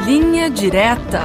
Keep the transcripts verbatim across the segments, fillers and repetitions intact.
Linha Direta.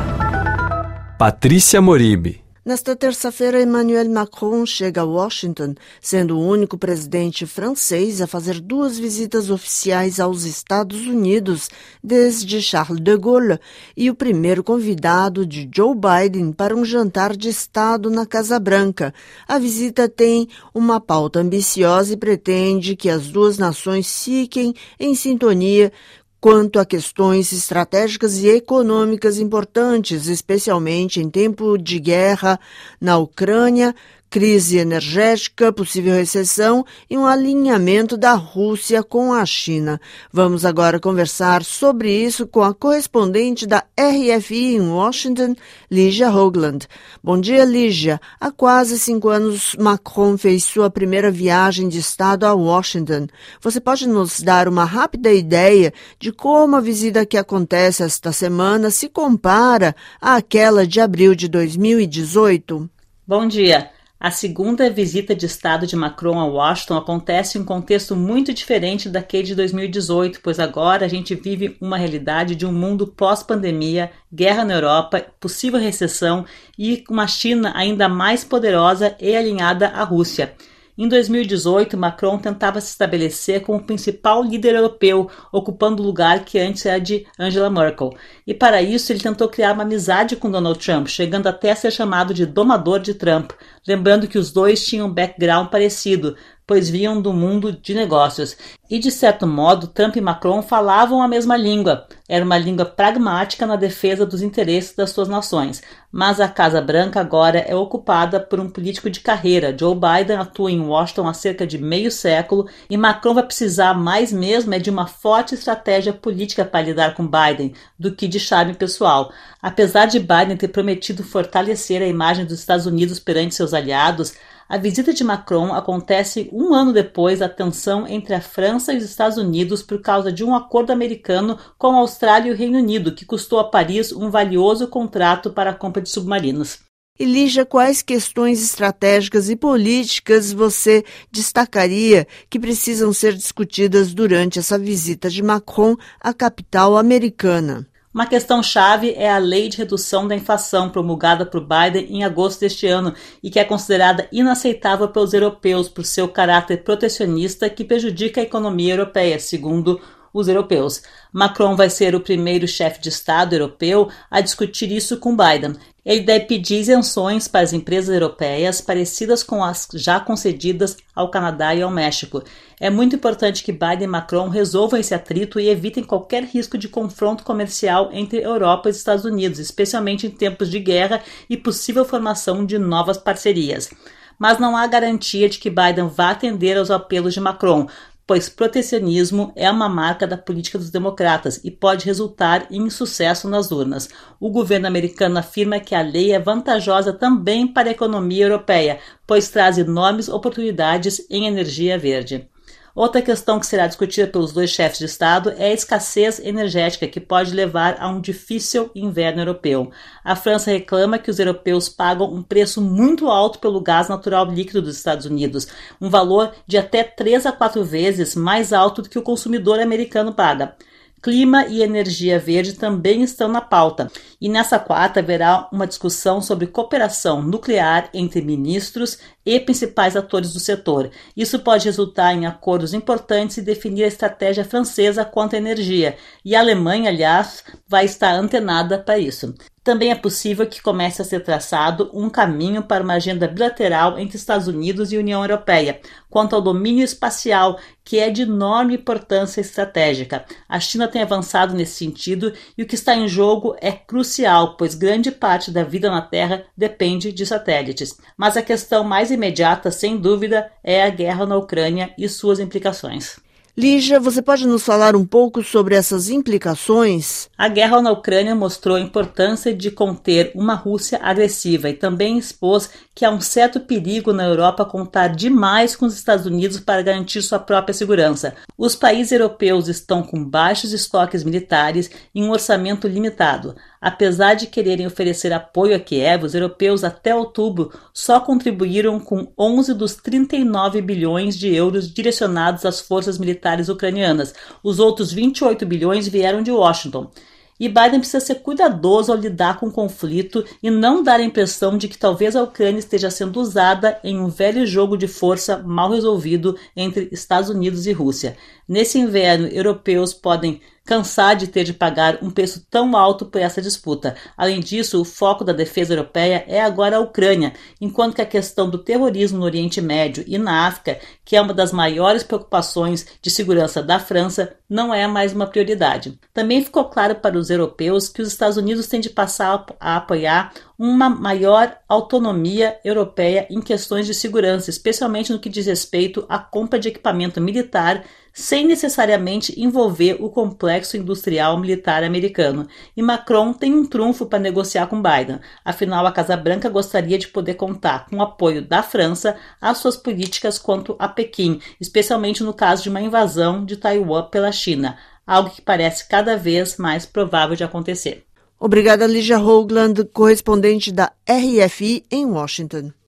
Patrícia Moribe. Nesta terça-feira, Emmanuel Macron chega a Washington, sendo o único presidente francês a fazer duas visitas oficiais aos Estados Unidos desde Charles de Gaulle e o primeiro convidado de Joe Biden para um jantar de Estado na Casa Branca. A visita tem uma pauta ambiciosa e pretende que as duas nações fiquem em sintonia quanto a questões estratégicas e econômicas importantes, especialmente em tempo de guerra na Ucrânia, crise energética, possível recessão e um alinhamento da Rússia com a China. Vamos agora conversar sobre isso com a correspondente da R F I em Washington, Lígia Hoagland. Bom dia, Lígia. Há quase cinco anos, Macron fez sua primeira viagem de Estado a Washington. Você pode nos dar uma rápida ideia de como a visita que acontece esta semana se compara àquela de abril de dois mil e dezoito? Bom dia. A segunda visita de Estado de Macron a Washington acontece em um contexto muito diferente daquele de dois mil e dezoito, pois agora a gente vive uma realidade de um mundo pós-pandemia, guerra na Europa, possível recessão e uma China ainda mais poderosa e alinhada à Rússia. Em dois mil e dezoito, Macron tentava se estabelecer como o principal líder europeu, ocupando o lugar que antes era de Angela Merkel. E para isso ele tentou criar uma amizade com Donald Trump, chegando até a ser chamado de domador de Trump, lembrando que os dois tinham um background parecido, pois vinham do mundo de negócios. E, de certo modo, Trump e Macron falavam a mesma língua. Era uma língua pragmática na defesa dos interesses das suas nações. Mas a Casa Branca agora é ocupada por um político de carreira. Joe Biden atua em Washington há cerca de meio século e Macron vai precisar mais mesmo é de uma forte estratégia política para lidar com Biden do que de charme pessoal. Apesar de Biden ter prometido fortalecer a imagem dos Estados Unidos perante seus aliados, a visita de Macron acontece um ano depois da tensão entre a França e os Estados Unidos por causa de um acordo americano com a Austrália e o Reino Unido, que custou a Paris um valioso contrato para a compra de submarinos. E, Lígia, quais questões estratégicas e políticas você destacaria que precisam ser discutidas durante essa visita de Macron à capital americana? Uma questão-chave é a lei de redução da inflação promulgada por Biden em agosto deste ano e que é considerada inaceitável pelos europeus por seu caráter protecionista que prejudica a economia europeia, segundo os europeus. Macron vai ser o primeiro chefe de Estado europeu a discutir isso com Biden. Ele deve pedir isenções para as empresas europeias parecidas com as já concedidas ao Canadá e ao México. É muito importante que Biden e Macron resolvam esse atrito e evitem qualquer risco de confronto comercial entre Europa e Estados Unidos, especialmente em tempos de guerra e possível formação de novas parcerias. Mas não há garantia de que Biden vá atender aos apelos de Macron, pois protecionismo é uma marca da política dos democratas e pode resultar em insucesso nas urnas. O governo americano afirma que a lei é vantajosa também para a economia europeia, pois traz enormes oportunidades em energia verde. Outra questão que será discutida pelos dois chefes de Estado é a escassez energética, que pode levar a um difícil inverno europeu. A França reclama que os europeus pagam um preço muito alto pelo gás natural líquido dos Estados Unidos, um valor de até três a quatro vezes mais alto do que o consumidor americano paga. Clima e energia verde também estão na pauta. E nessa quarta haverá uma discussão sobre cooperação nuclear entre ministros e principais atores do setor. Isso pode resultar em acordos importantes e definir a estratégia francesa quanto à energia. E a Alemanha, aliás, vai estar antenada para isso. Também é possível que comece a ser traçado um caminho para uma agenda bilateral entre Estados Unidos e União Europeia, quanto ao domínio espacial, que é de enorme importância estratégica. A China tem avançado nesse sentido e o que está em jogo é crucial, pois grande parte da vida na Terra depende de satélites. Mas a questão mais imediata, sem dúvida, é a guerra na Ucrânia e suas implicações. Lígia, você pode nos falar um pouco sobre essas implicações? A guerra na Ucrânia mostrou a importância de conter uma Rússia agressiva e também expôs que há um certo perigo na Europa contar demais com os Estados Unidos para garantir sua própria segurança. Os países europeus estão com baixos estoques militares e um orçamento limitado. Apesar de quererem oferecer apoio a Kiev, os europeus até outubro só contribuíram com onze dos trinta e nove bilhões de euros direcionados às forças militares ucranianas. Os outros vinte e oito bilhões vieram de Washington. E Biden precisa ser cuidadoso ao lidar com o conflito e não dar a impressão de que talvez a Ucrânia esteja sendo usada em um velho jogo de força mal resolvido entre Estados Unidos e Rússia. Nesse inverno, europeus podem cansar de ter de pagar um preço tão alto por essa disputa. Além disso, o foco da defesa europeia é agora a Ucrânia, enquanto que a questão do terrorismo no Oriente Médio e na África, que é uma das maiores preocupações de segurança da França, não é mais uma prioridade. Também ficou claro para os europeus que os Estados Unidos têm de passar a apoiar uma maior autonomia europeia em questões de segurança, especialmente no que diz respeito à compra de equipamento militar, sem necessariamente envolver o complexo industrial militar americano. E Macron tem um trunfo para negociar com Biden. Afinal, a Casa Branca gostaria de poder contar com o apoio da França às suas políticas quanto a Pequim, especialmente no caso de uma invasão de Taiwan pela China, algo que parece cada vez mais provável de acontecer. Obrigada, Lígia Hoagland, correspondente da R F I em Washington.